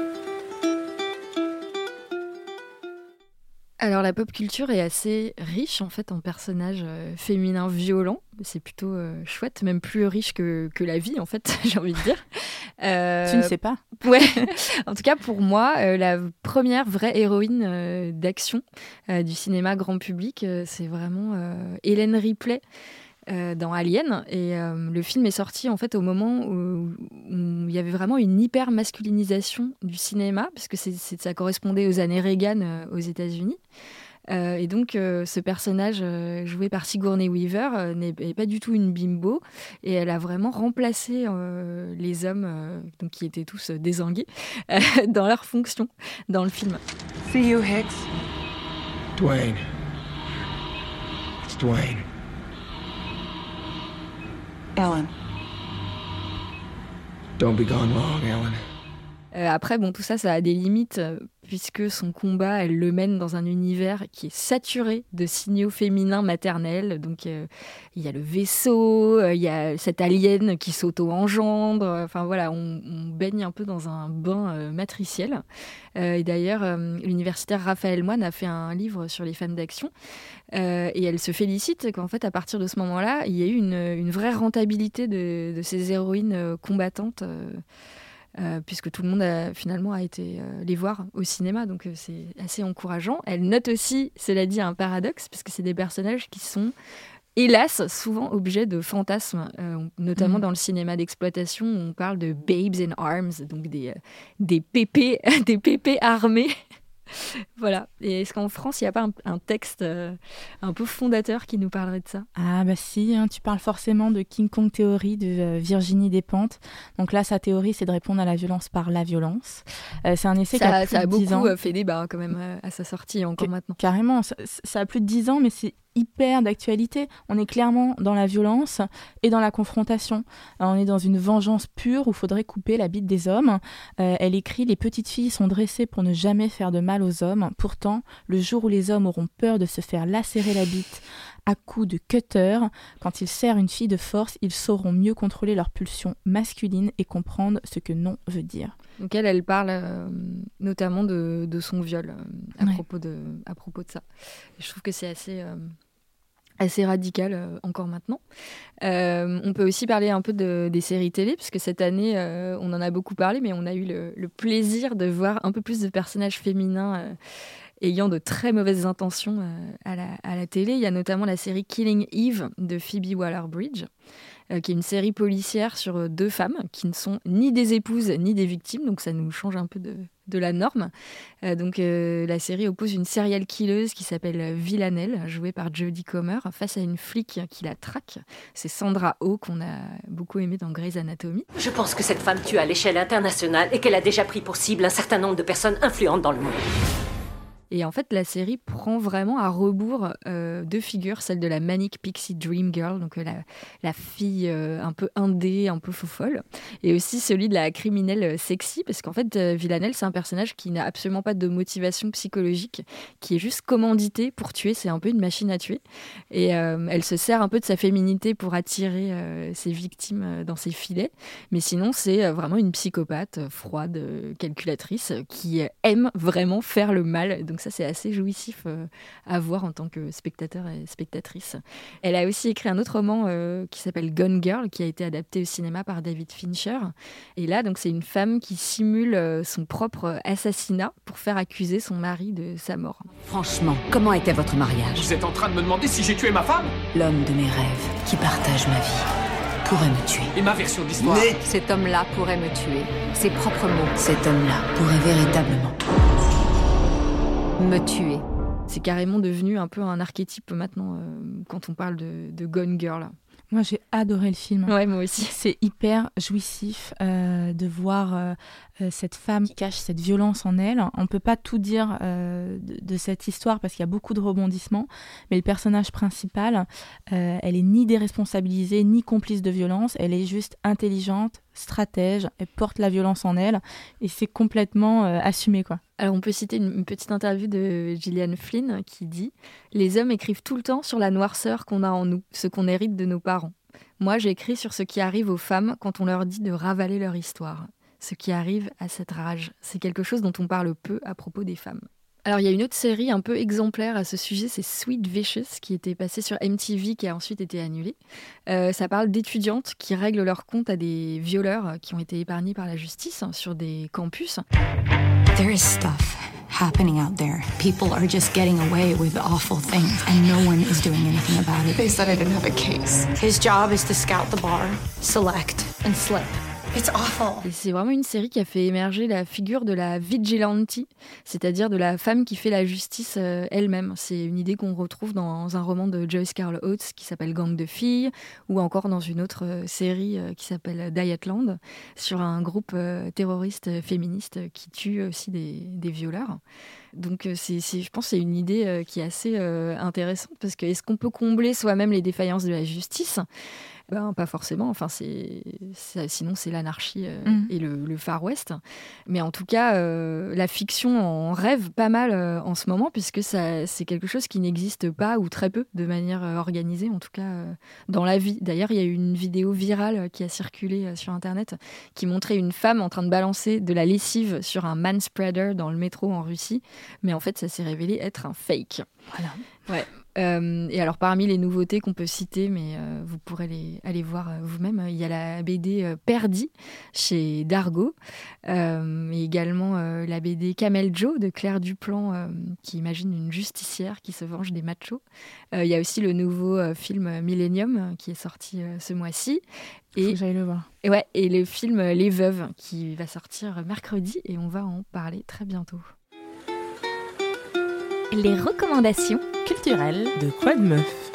Alors la pop culture est assez riche en fait en personnages euh, féminins violents. C'est plutôt euh, chouette, même plus riche que, que la vie en fait, j'ai envie de dire. Euh, tu ne sais pas. Ouais. En tout cas pour moi, euh, la première vraie héroïne euh, d'action euh, du cinéma grand public, euh, c'est vraiment euh, Hélène Ripley. Euh, dans Alien, et euh, le film est sorti en fait au moment où, où il y avait vraiment une hyper masculinisation du cinéma, parce que c'est, c'est, ça correspondait aux années Reagan euh, aux États-Unis. Euh, et donc euh, ce personnage euh, joué par Sigourney Weaver euh, n'est, n'est pas du tout une bimbo, et elle a vraiment remplacé euh, les hommes euh, donc, qui étaient tous euh, désangués euh, dans leur fonction dans le film. See you, Hicks. Dwayne. It's Dwayne. Ellen. Don't be gone long, Ellen. Euh, après, bon, tout ça, ça a des limites, euh, puisque son combat, elle le mène dans un univers qui est saturé de signaux féminins maternels. Donc, euh, il y a le vaisseau, euh, il y a cette alien qui s'auto-engendre. Enfin, voilà, on, on baigne un peu dans un bain euh, matriciel. Euh, et d'ailleurs, euh, l'universitaire Raphaël Moine a fait un livre sur les femmes d'action. Euh, et elle se félicite qu'en fait, à partir de ce moment-là, il y a eu une, une vraie rentabilité de, de ces héroïnes euh, combattantes. Euh, Euh, puisque tout le monde a, finalement a été euh, les voir au cinéma, donc euh, c'est assez encourageant. Elle note aussi, cela dit, un paradoxe, parce que c'est des personnages qui sont, hélas, souvent objets de fantasmes, euh, notamment mmh. dans le cinéma d'exploitation, où on parle de babes in arms, donc des, euh, des pépés, des pépés armés. Voilà. Et est-ce qu'en France, il n'y a pas un, un texte euh, un peu fondateur qui nous parlerait de ça ? Ah bah si, hein, tu parles forcément de King Kong Theory de euh, Virginie Despentes. Donc là, sa théorie, c'est de répondre à la violence par la violence. Euh, c'est un essai ça, qui a plus ça a de dix ans. beaucoup fait débat quand même euh, à sa sortie, encore Qu- maintenant. Carrément, ça, ça a plus de dix ans, mais c'est hyper d'actualité. On est clairement dans la violence et dans la confrontation. Alors, on est dans une vengeance pure où il faudrait couper la bite des hommes. Euh, elle écrit « Les petites filles sont dressées pour ne jamais faire de mal aux hommes. Pourtant, le jour où les hommes auront peur de se faire lacérer la bite à coups de cutter, quand ils serrent une fille de force, ils sauront mieux contrôler leur pulsion masculine et comprendre ce que non veut dire. » Donc elle, elle parle euh, notamment de, de son viol euh, à, ouais. propos de, à propos de ça. Et je trouve que c'est assez... Euh... assez radical euh, encore maintenant. Euh, on peut aussi parler un peu de, des séries télé, parce que cette année, euh, on en a beaucoup parlé, mais on a eu le, le plaisir de voir un peu plus de personnages féminins euh, ayant de très mauvaises intentions euh, à, la, à la télé. Il y a notamment la série Killing Eve de Phoebe Waller-Bridge, euh, qui est une série policière sur deux femmes qui ne sont ni des épouses ni des victimes, donc ça nous change un peu de... de la norme. Euh, donc euh, la série oppose une serial killeuse qui s'appelle Villanelle, jouée par Jodie Comer, face à une flic qui la traque. C'est Sandra Oh, qu'on a beaucoup aimée dans Grey's Anatomy. Je pense que cette femme tue à l'échelle internationale et qu'elle a déjà pris pour cible un certain nombre de personnes influentes dans le monde. Et en fait, la série prend vraiment à rebours euh, deux figures, celle de la Manic Pixie Dream Girl, donc euh, la, la fille euh, un peu indé, un peu faux-folle, et aussi celui de la criminelle sexy, parce qu'en fait, euh, Villanelle, c'est un personnage qui n'a absolument pas de motivation psychologique, qui est juste commandité pour tuer, c'est un peu une machine à tuer. Et euh, elle se sert un peu de sa féminité pour attirer euh, ses victimes euh, dans ses filets, mais sinon, c'est euh, vraiment une psychopathe euh, froide, euh, calculatrice, qui euh, aime vraiment faire le mal. Donc Donc ça, c'est assez jouissif euh, à voir en tant que spectateur et spectatrice. Elle a aussi écrit un autre roman euh, qui s'appelle Gone Girl, qui a été adapté au cinéma par David Fincher. Et là, donc, c'est une femme qui simule euh, son propre assassinat pour faire accuser son mari de sa mort. Franchement, comment était votre mariage ? Vous êtes en train de me demander si j'ai tué ma femme ? L'homme de mes rêves, qui partage ma vie, pourrait me tuer. Et ma version de l'histoire ? Mais cet homme-là pourrait me tuer. Ses propres mots. Cet homme-là pourrait véritablement me tuer. C'est carrément devenu un peu un archétype maintenant euh, quand on parle de, de Gone Girl. Moi, j'ai adoré le film. Ouais, moi aussi. C'est hyper jouissif euh, de voir euh, euh, cette femme qui cache cette violence en elle. On ne peut pas tout dire euh, de, de cette histoire parce qu'il y a beaucoup de rebondissements, mais le personnage principal, euh, elle est ni déresponsabilisée, ni complice de violence. Elle est juste intelligente, stratège, elle porte la violence en elle et c'est complètement euh, assumé, quoi. Alors on peut citer une, une petite interview de Gillian Flynn qui dit « Les hommes écrivent tout le temps sur la noirceur qu'on a en nous, ce qu'on hérite de nos parents. Moi, j'écris sur ce qui arrive aux femmes quand on leur dit de ravaler leur histoire. Ce qui arrive à cette rage. C'est quelque chose dont on parle peu à propos des femmes. » Alors il y a une autre série un peu exemplaire à ce sujet, c'est Sweet Vicious, qui était passée sur M T V, qui a ensuite été annulée. Euh, ça parle d'étudiantes qui règlent leur compte à des violeurs qui ont été épargnés par la justice hein, sur des campus. There is stuff happening out there. People are just getting away with awful things and no one is doing anything about it. They said I didn't have a case. His job is to scout the bar, select, and slip. It's awful. Et c'est vraiment une série qui a fait émerger la figure de la vigilante, c'est-à-dire de la femme qui fait la justice euh, elle-même. C'est une idée qu'on retrouve dans un roman de Joyce Carol Oates qui s'appelle Gang de filles, ou encore dans une autre euh, série euh, qui s'appelle Dietland, sur un groupe euh, terroriste féministe qui tue aussi des, des violeurs. Donc c'est, c'est, je pense que c'est une idée euh, qui est assez euh, intéressante, parce que est-ce qu'on peut combler soi-même les défaillances de la justice ? Ben, pas forcément, enfin, c'est, c'est, sinon c'est l'anarchie euh, mmh. et le, le Far West. Mais en tout cas, euh, la fiction en rêve pas mal euh, en ce moment, puisque ça, c'est quelque chose qui n'existe pas, ou très peu, de manière euh, organisée, en tout cas euh, dans la vie. D'ailleurs, il y a eu une vidéo virale qui a circulé euh, sur Internet, qui montrait une femme en train de balancer de la lessive sur un manspreader dans le métro en Russie. Mais en fait, ça s'est révélé être un fake. Voilà. Ouais. Euh, et alors parmi les nouveautés qu'on peut citer, mais euh, vous pourrez les, aller voir euh, vous-même, il y a la B D euh, Perdie chez Dargaud, euh, et également euh, la B D Camel Joe de Claire Duplan euh, qui imagine une justicière qui se venge des machos. Euh, il y a aussi le nouveau euh, film Millennium euh, qui est sorti euh, ce mois-ci. Et, faut que j'aille le voir. Et, ouais, et le film Les Veuves qui va sortir mercredi et on va en parler très bientôt. Les recommandations culturelles de Quad Meuf.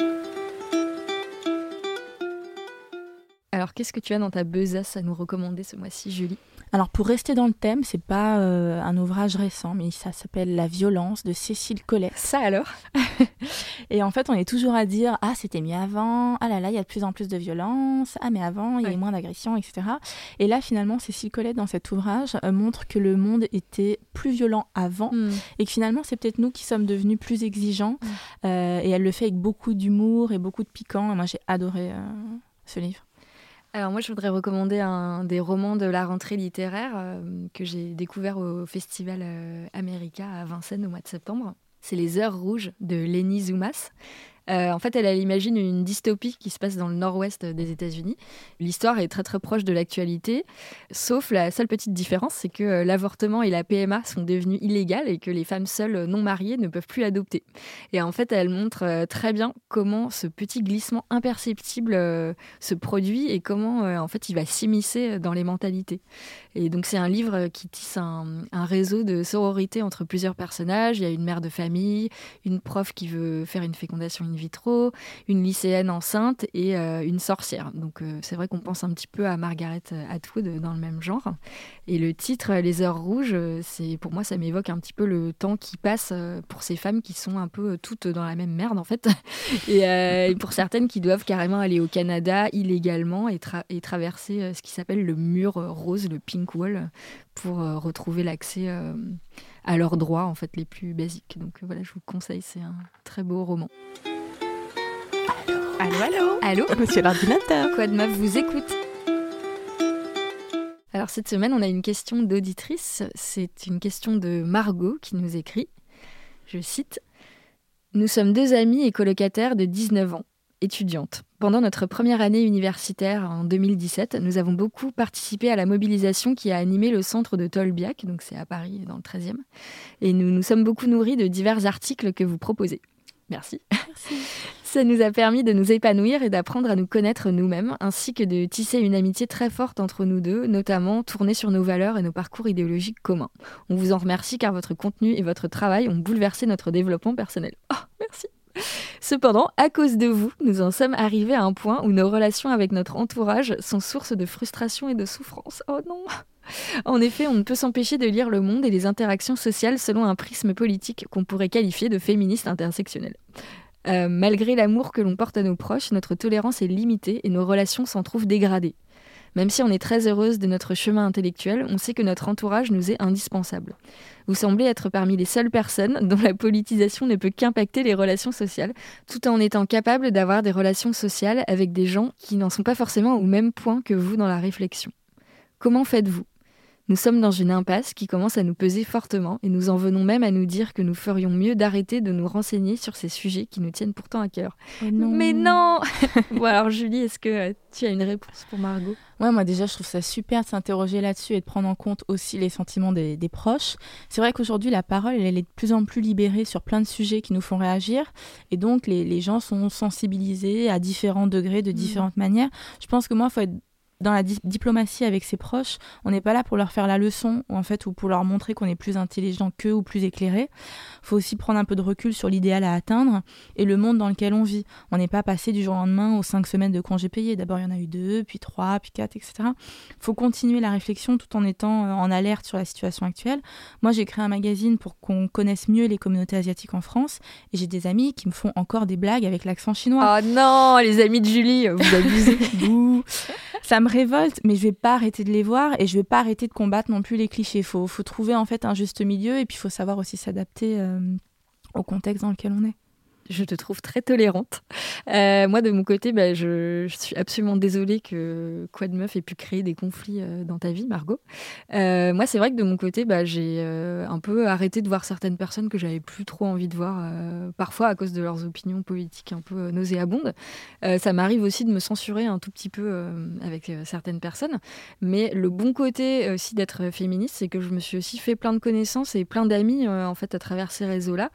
Alors, qu'est-ce que tu as dans ta besace à nous recommander ce mois-ci, Julie ? Alors, pour rester dans le thème, c'est pas euh, un ouvrage récent, mais ça s'appelle La violence de Cécile Collet. Ça alors ? Et en fait, on est toujours à dire « Ah, c'était mieux avant. Ah là là, il y a de plus en plus de violence. Ah, mais avant, il y avait ouais. moins d'agression, et cetera » Et là, finalement, Cécile Collet, dans cet ouvrage, euh, montre que le monde était plus violent avant mm. et que finalement, c'est peut-être nous qui sommes devenus plus exigeants. Mm. Euh, et elle le fait avec beaucoup d'humour et beaucoup de piquant. Et moi, j'ai adoré euh, ce livre. Alors moi, je voudrais recommander un des romans de la rentrée littéraire euh, que j'ai découvert au Festival euh, America à Vincennes au mois de septembre. C'est Les Heures Rouges de Lenny Zoumas. Euh, en fait, elle, elle imagine une dystopie qui se passe dans le nord-ouest des États-Unis. L'histoire est très très proche de l'actualité, sauf la seule petite différence, c'est que euh, l'avortement et la P M A sont devenus illégales et que les femmes seules non mariées ne peuvent plus adopter. Et en fait, elle montre euh, très bien comment ce petit glissement imperceptible euh, se produit et comment euh, en fait il va s'immiscer dans les mentalités. Et donc c'est un livre qui tisse un, un réseau de sororité entre plusieurs personnages. Il y a une mère de famille, une prof qui veut faire une fécondation in vitro, une lycéenne enceinte et euh, une sorcière. Donc euh, c'est vrai qu'on pense un petit peu à Margaret Atwood dans le même genre. Et le titre Les Heures Rouges, c'est, pour moi ça m'évoque un petit peu le temps qui passe pour ces femmes qui sont un peu toutes dans la même merde en fait. Et, euh, et pour certaines qui doivent carrément aller au Canada illégalement et, tra- et traverser ce qui s'appelle le mur rose, le pink wall, pour euh, retrouver l'accès euh, à leurs droits en fait les plus basiques. Donc euh, voilà, je vous conseille, c'est un très beau roman. Allô, allô, allô, monsieur l'ordinateur. Quad Meuf vous écoute. Alors cette semaine, on a une question d'auditrice. C'est une question de Margot qui nous écrit. Je cite « Nous sommes deux amies et colocataires de dix-neuf ans, étudiantes. Pendant notre première année universitaire en deux mille dix-sept, nous avons beaucoup participé à la mobilisation qui a animé le centre de Tolbiac, donc c'est à Paris, dans le treizième. Et nous nous sommes beaucoup nourris de divers articles que vous proposez. Merci. Merci. Ça nous a permis de nous épanouir et d'apprendre à nous connaître nous-mêmes, ainsi que de tisser une amitié très forte entre nous deux, notamment tournée sur nos valeurs et nos parcours idéologiques communs. On vous en remercie car votre contenu et votre travail ont bouleversé notre développement personnel. Oh, merci. Cependant, à cause de vous, nous en sommes arrivés à un point où nos relations avec notre entourage sont source de frustration et de souffrance. Oh non! En effet, on ne peut s'empêcher de lire le monde et les interactions sociales selon un prisme politique qu'on pourrait qualifier de féministe intersectionnel. Euh, malgré l'amour que l'on porte à nos proches, notre tolérance est limitée et nos relations s'en trouvent dégradées. Même si on est très heureuse de notre chemin intellectuel, on sait que notre entourage nous est indispensable. Vous semblez être parmi les seules personnes dont la politisation ne peut qu'impacter les relations sociales, tout en étant capable d'avoir des relations sociales avec des gens qui n'en sont pas forcément au même point que vous dans la réflexion. Comment faites-vous ? Nous sommes dans une impasse qui commence à nous peser fortement et nous en venons même à nous dire que nous ferions mieux d'arrêter de nous renseigner sur ces sujets qui nous tiennent pourtant à cœur. Oh non. Mais non. Bon alors Julie, est-ce que tu as une réponse pour Margot ? Ouais, moi déjà je trouve ça super de s'interroger là-dessus et de prendre en compte aussi les sentiments des, des proches. C'est vrai qu'aujourd'hui la parole elle est de plus en plus libérée sur plein de sujets qui nous font réagir et donc les, les gens sont sensibilisés à différents degrés, de différentes mmh. manières. Je pense que moi il faut être dans la di- diplomatie avec ses proches, on n'est pas là pour leur faire la leçon ou, en fait, ou pour leur montrer qu'on est plus intelligent qu'eux ou plus éclairé. Il faut aussi prendre un peu de recul sur l'idéal à atteindre et le monde dans lequel on vit. On n'est pas passé du jour au lendemain aux cinq semaines de congés payés. D'abord, il y en a eu deux, puis trois, puis quatre, et cetera. Il faut continuer la réflexion tout en étant en alerte sur la situation actuelle. Moi, j'ai créé un magazine pour qu'on connaisse mieux les communautés asiatiques en France et j'ai des amis qui me font encore des blagues avec l'accent chinois. Oh non, les amis de Julie, vous abusez. Bouh. Ça me révolte, mais je vais pas arrêter de les voir et je vais pas arrêter de combattre non plus les clichés. Il faut, faut trouver en fait un juste milieu et puis il faut savoir aussi s'adapter euh, au contexte dans lequel on est. Je te trouve très tolérante. Euh, moi, de mon côté, bah, je, je suis absolument désolée que Quad Meuf ait pu créer des conflits euh, dans ta vie, Margot. Euh, moi, c'est vrai que de mon côté, bah, j'ai euh, un peu arrêté de voir certaines personnes que j'avais plus trop envie de voir, euh, parfois à cause de leurs opinions politiques un peu euh, nauséabondes. Euh, ça m'arrive aussi de me censurer un tout petit peu euh, avec euh, certaines personnes. Mais le bon côté aussi d'être féministe, c'est que je me suis aussi fait plein de connaissances et plein d'amis euh, en fait, à travers ces réseaux-là.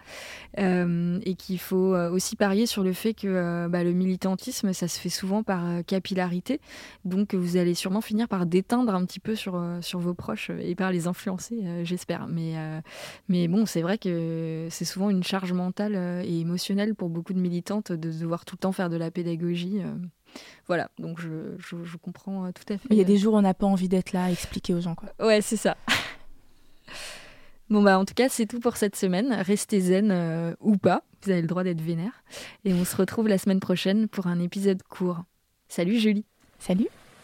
Euh, et qu'il faut aussi parier sur le fait que euh, bah, le militantisme, ça se fait souvent par euh, capillarité. Donc, vous allez sûrement finir par déteindre un petit peu sur, euh, sur vos proches et par les influencer, euh, j'espère. Mais, euh, mais bon, c'est vrai que c'est souvent une charge mentale euh, et émotionnelle pour beaucoup de militantes de devoir tout le temps faire de la pédagogie. Euh. Voilà, donc je, je, je comprends euh, tout à fait. Il y a des jours où on n'a pas envie d'être là à expliquer aux gens, quoi. Ouais, c'est ça. Bon, bah, en tout cas, c'est tout pour cette semaine. Restez zen euh, ou pas. Vous avez le droit d'être vénère. Et on se retrouve la semaine prochaine pour un épisode court. Salut Julie. Salut.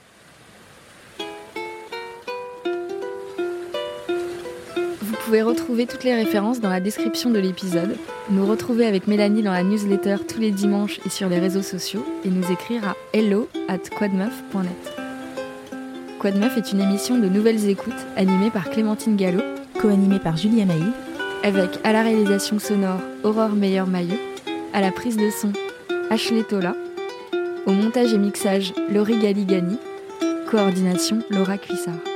Vous pouvez retrouver toutes les références dans la description de l'épisode, nous retrouver avec Mélanie dans la newsletter tous les dimanches et sur les réseaux sociaux, et nous écrire à hello arobase quadmeuf point net. Quad Meuf est une émission de nouvelles écoutes animée par Clémentine Gallo, co-animée par Julie Amaï, avec à la réalisation sonore Aurore Meyer-Mailleux, à la prise de son Ashley Tola, au montage et mixage Laurie Galigani, coordination Laura Cuissard.